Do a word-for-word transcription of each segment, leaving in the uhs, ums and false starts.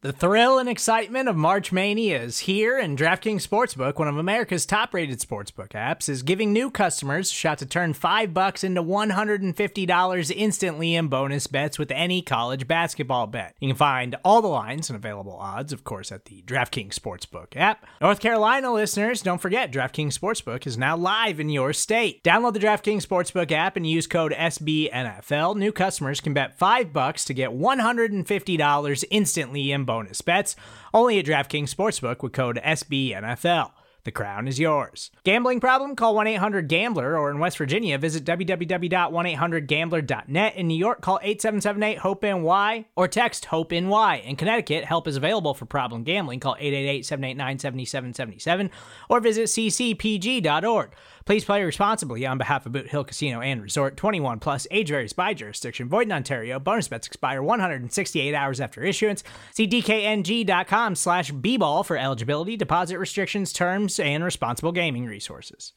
The thrill and excitement of March Mania is here, and DraftKings Sportsbook, one of America's top-rated sportsbook apps, is giving new customers a shot to turn five bucks into one hundred fifty dollars instantly in bonus bets with any college basketball bet. You can find all the lines and available odds, of course, at the DraftKings Sportsbook app. North Carolina listeners, don't forget, DraftKings Sportsbook is now live in your state. Download the DraftKings Sportsbook app and use code S B N F L. New customers can bet five bucks to get one hundred fifty dollars instantly in bonus bonus bets, only at DraftKings Sportsbook with code S B N F L. The crown is yours. Gambling problem? Call one eight hundred gambler, or in West Virginia, visit w w w dot one eight hundred gambler dot net. In New York, call eight seven seven eight hope N Y or text HOPE-NY. In Connecticut, help is available for problem gambling. Call eight eight eight, seven eight nine, seven seven seven seven or visit c c p g dot org. Please play responsibly on behalf of Boot Hill Casino and Resort. twenty-one plus, age varies by jurisdiction. Void in Ontario. Bonus bets expire one hundred sixty-eight hours after issuance. See d k n g dot com slash b ball for eligibility, deposit restrictions, terms, and responsible gaming resources.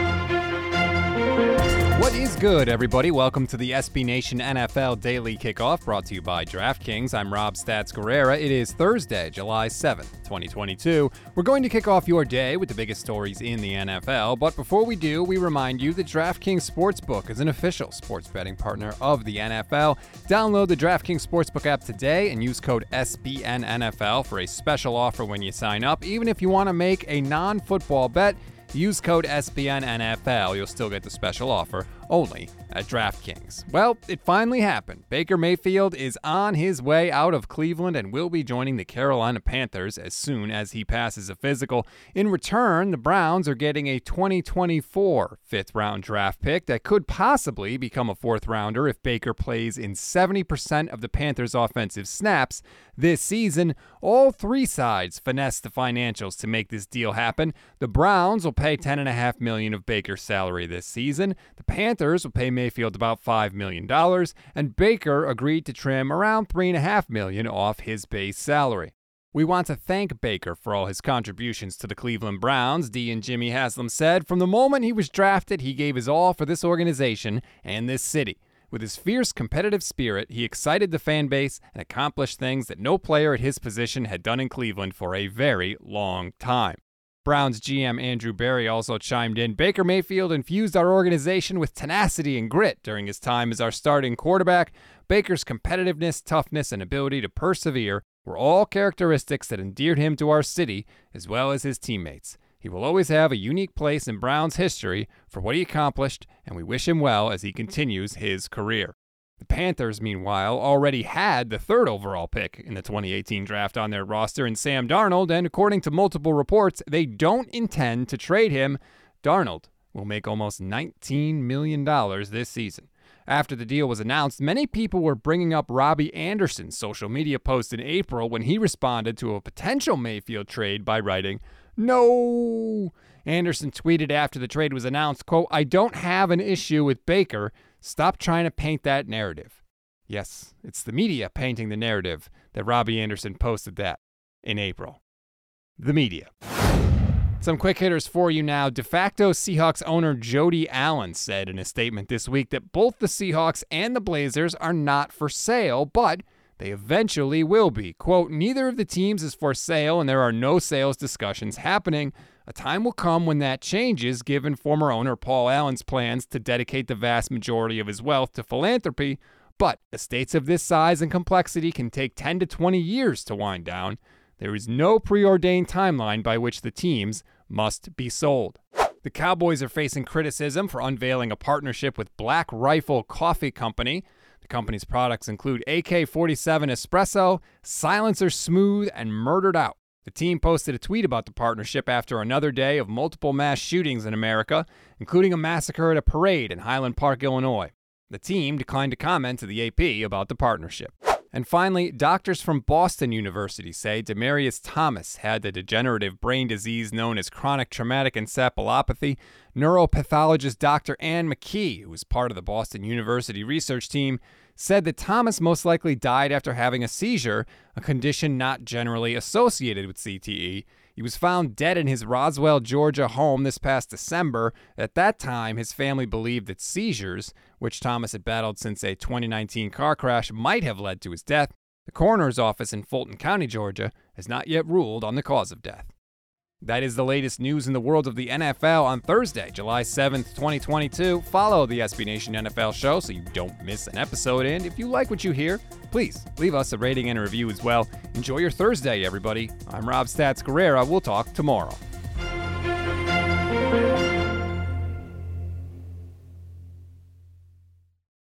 What is good, everybody? Welcome to the S B Nation N F L Daily Kickoff, brought to you by DraftKings. I'm Rob Stats Guerrera. It is Thursday, July seventh, twenty twenty-two. We're going to kick off your day with the biggest stories in the N F L, but before we do, we remind you that DraftKings Sportsbook is an official sports betting partner of the N F L. Download the DraftKings Sportsbook app today and use code S B N N F L for a special offer when you sign up. Even if you want to make a non-football bet, use code S B N N F L. You'll still get the special offer only at DraftKings. Well, it finally happened. Baker Mayfield is on his way out of Cleveland and will be joining the Carolina Panthers as soon as he passes a physical. In return, the Browns are getting a twenty twenty-four fifth-round draft pick that could possibly become a fourth-rounder if Baker plays in seventy percent of the Panthers' offensive snaps this season. All three sides finesse the financials to make this deal happen. The Browns will pay ten point five million dollars of Baker's salary this season. The Panthers will pay Mayfield about five million dollars, and Baker agreed to trim around three point five million dollars off his base salary. We want to thank Baker for all his contributions to the Cleveland Browns, Dee and Jimmy Haslam said. From the moment he was drafted, he gave his all for this organization and this city. With his fierce competitive spirit, he excited the fan base and accomplished things that no player at his position had done in Cleveland for a very long time. Browns G M Andrew Berry also chimed in. Baker Mayfield infused our organization with tenacity and grit during his time as our starting quarterback. Baker's competitiveness, toughness, and ability to persevere were all characteristics that endeared him to our city as well as his teammates. He will always have a unique place in Browns history for what he accomplished, and we wish him well as he continues his career. The Panthers, meanwhile, already had the third overall pick in the twenty eighteen draft on their roster in Sam Darnold, and according to multiple reports, they don't intend to trade him. Darnold will make almost nineteen million dollars this season. After the deal was announced, many people were bringing up Robbie Anderson's social media post in April when he responded to a potential Mayfield trade by writing, "No." Anderson tweeted after the trade was announced, quote, "I don't have an issue with Baker. Stop trying to paint that narrative." Yes, it's the media painting the narrative that Robbie Anderson posted that in April. The media. Some quick hitters for you now. De facto Seahawks owner Jody Allen said in a statement this week that both the Seahawks and the Blazers are not for sale, but they eventually will be. Quote, "Neither of the teams is for sale and there are no sales discussions happening. A time will come when that changes, given former owner Paul Allen's plans to dedicate the vast majority of his wealth to philanthropy, but estates of this size and complexity can take ten to twenty years to wind down. There is no preordained timeline by which the teams must be sold." The Cowboys are facing criticism for unveiling a partnership with Black Rifle Coffee Company. The company's products include A K forty-seven Espresso, Silencer Smooth, and Murdered Out. The team posted a tweet about the partnership after another day of multiple mass shootings in America, including a massacre at a parade in Highland Park, Illinois. The team declined to comment to the A P about the partnership. And finally, doctors from Boston University say Demaryius Thomas had the degenerative brain disease known as chronic traumatic encephalopathy. Neuropathologist Doctor Ann McKee, who was part of the Boston University research team, said that Thomas most likely died after having a seizure, a condition not generally associated with C T E. He was found dead in his Roswell, Georgia home this past December. At that time, his family believed that seizures, which Thomas had battled since a twenty nineteen car crash, might have led to his death. The coroner's office in Fulton County, Georgia, has not yet ruled on the cause of death. That is the latest news in the world of the N F L on Thursday, July seventh, twenty twenty-two. Follow the S B Nation N F L show so you don't miss an episode. And if you like what you hear, please leave us a rating and a review as well. Enjoy your Thursday, everybody. I'm Rob Stats Guerrera. We'll talk tomorrow.